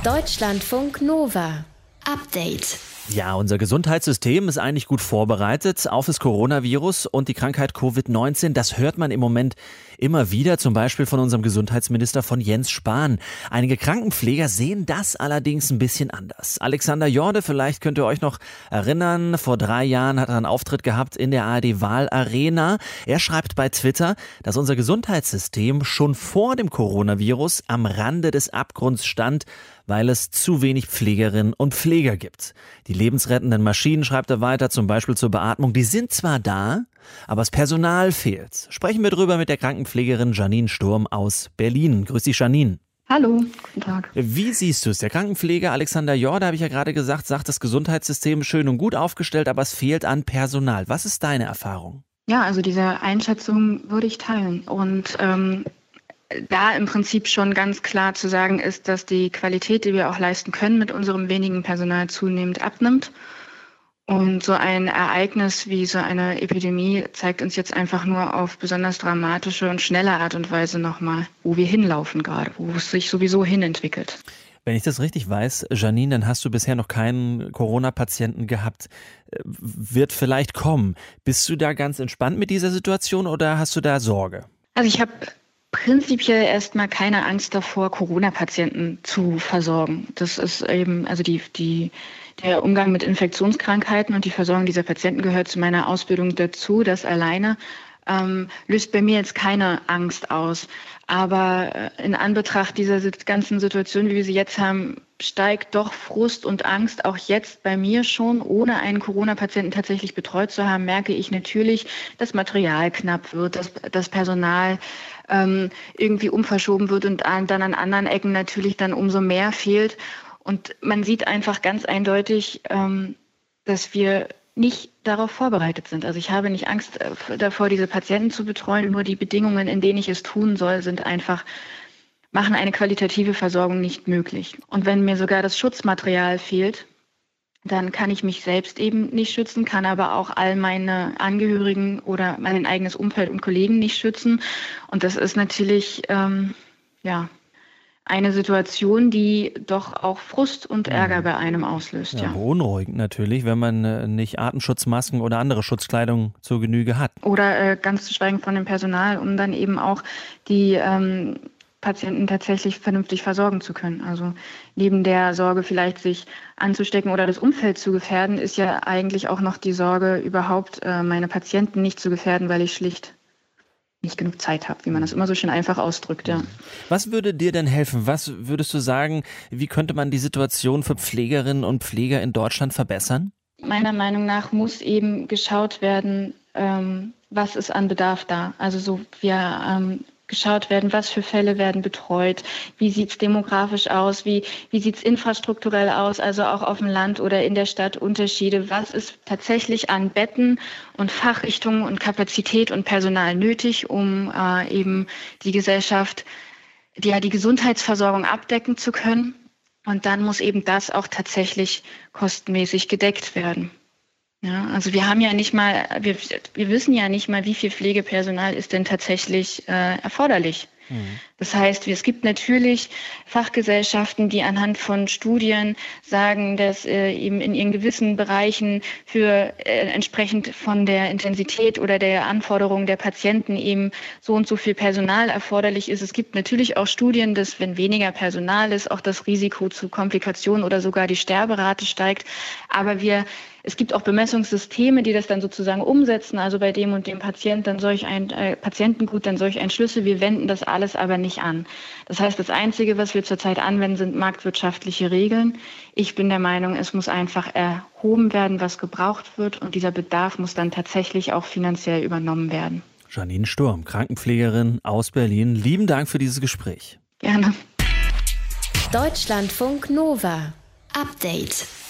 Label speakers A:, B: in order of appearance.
A: Deutschlandfunk Nova. Update.
B: Ja, unser Gesundheitssystem ist eigentlich gut vorbereitet auf das Coronavirus und die Krankheit Covid-19. Das hört man im Moment immer wieder, zum Beispiel von unserem Gesundheitsminister von Jens Spahn. Einige Krankenpfleger sehen das allerdings ein bisschen anders. Alexander Jorde, vielleicht könnt ihr euch noch erinnern, vor 3 Jahren hat er einen Auftritt gehabt in der ARD-Wahlarena. Er schreibt bei Twitter, dass unser Gesundheitssystem schon vor dem Coronavirus am Rande des Abgrunds stand, weil es zu wenig Pflegerinnen und Pfleger gibt. Die lebensrettenden Maschinen, schreibt er weiter, zum Beispiel zur Beatmung, die sind zwar da, aber das Personal fehlt. Sprechen wir drüber mit der Krankenpflegerin Janine Sturm aus Berlin. Grüß dich, Janine.
C: Hallo, guten Tag.
B: Wie siehst du es? Der Krankenpfleger Alexander Jorde, habe ich ja gerade gesagt, sagt, das Gesundheitssystem ist schön und gut aufgestellt, aber es fehlt an Personal. Was ist deine Erfahrung?
C: Ja, also diese Einschätzung würde ich teilen. Und da im Prinzip schon ganz klar zu sagen ist, dass die Qualität, die wir auch leisten können, mit unserem wenigen Personal zunehmend abnimmt. Und so ein Ereignis wie so eine Epidemie zeigt uns jetzt einfach nur auf besonders dramatische und schnelle Art und Weise nochmal, wo wir hinlaufen gerade, wo es sich sowieso hinentwickelt.
B: Wenn ich das richtig weiß, Janine, dann hast du bisher noch keinen Corona-Patienten gehabt. Wird vielleicht kommen. Bist du da ganz entspannt mit dieser Situation oder hast du da Sorge?
C: Also ich habe prinzipiell erstmal keine Angst davor, Corona-Patienten zu versorgen. Das ist eben, also der Umgang mit Infektionskrankheiten und die Versorgung dieser Patienten gehört zu meiner Ausbildung dazu. Das alleine löst bei mir jetzt keine Angst aus. Aber in Anbetracht dieser ganzen Situation, wie wir sie jetzt haben, steigt doch Frust und Angst auch jetzt bei mir schon. Ohne einen Corona-Patienten tatsächlich betreut zu haben, merke ich natürlich, dass Material knapp wird, dass das Personal irgendwie umverschoben wird und dann an anderen Ecken natürlich dann umso mehr fehlt. Und man sieht einfach ganz eindeutig, dass wir nicht darauf vorbereitet sind. Also ich habe nicht Angst davor, diese Patienten zu betreuen, nur die Bedingungen, in denen ich es tun soll, machen eine qualitative Versorgung nicht möglich. Und wenn mir sogar das Schutzmaterial fehlt, dann kann ich mich selbst eben nicht schützen, kann aber auch all meine Angehörigen oder mein eigenes Umfeld und Kollegen nicht schützen. Und das ist natürlich eine Situation, die doch auch Frust und Ärger bei einem auslöst.
B: Ja, beunruhigend natürlich, wenn man nicht Atemschutzmasken oder andere Schutzkleidung zur Genüge hat.
C: Oder ganz zu schweigen von dem Personal, um dann eben auch die Patienten tatsächlich vernünftig versorgen zu können. Also neben der Sorge, vielleicht sich anzustecken oder das Umfeld zu gefährden, ist ja eigentlich auch noch die Sorge, überhaupt meine Patienten nicht zu gefährden, weil ich schlicht nicht genug Zeit habe, wie man das immer so schön einfach ausdrückt. Ja.
B: Was würde dir denn helfen? Was würdest du sagen, wie könnte man die Situation für Pflegerinnen und Pfleger in Deutschland verbessern?
C: Meiner Meinung nach muss eben geschaut werden, was ist an Bedarf da. Also geschaut werden, was für Fälle werden betreut, wie sieht es demografisch aus, wie sieht es infrastrukturell aus, also auch auf dem Land oder in der Stadt Unterschiede, was ist tatsächlich an Betten und Fachrichtungen und Kapazität und Personal nötig, um eben die Gesellschaft, die Gesundheitsversorgung abdecken zu können. Und dann muss eben das auch tatsächlich kostenmäßig gedeckt werden. Ja, also wir wissen ja nicht mal, wie viel Pflegepersonal ist denn tatsächlich erforderlich. Das heißt, es gibt natürlich Fachgesellschaften, die anhand von Studien sagen, dass eben in ihren gewissen Bereichen für entsprechend von der Intensität oder der Anforderungen der Patienten eben so und so viel Personal erforderlich ist. Es gibt natürlich auch Studien, dass wenn weniger Personal ist, auch das Risiko zu Komplikationen oder sogar die Sterberate steigt. Aber es gibt auch Bemessungssysteme, die das dann sozusagen umsetzen, also bei dem und dem Patientengut dann solch ein Schlüssel. Wir wenden das alles aber nicht an. Das heißt, das Einzige, was wir zurzeit anwenden, sind marktwirtschaftliche Regeln. Ich bin der Meinung, es muss einfach erhoben werden, was gebraucht wird, und dieser Bedarf muss dann tatsächlich auch finanziell übernommen werden.
B: Janine Sturm, Krankenpflegerin aus Berlin. Lieben Dank für dieses Gespräch.
C: Gerne.
A: Deutschlandfunk Nova. Update.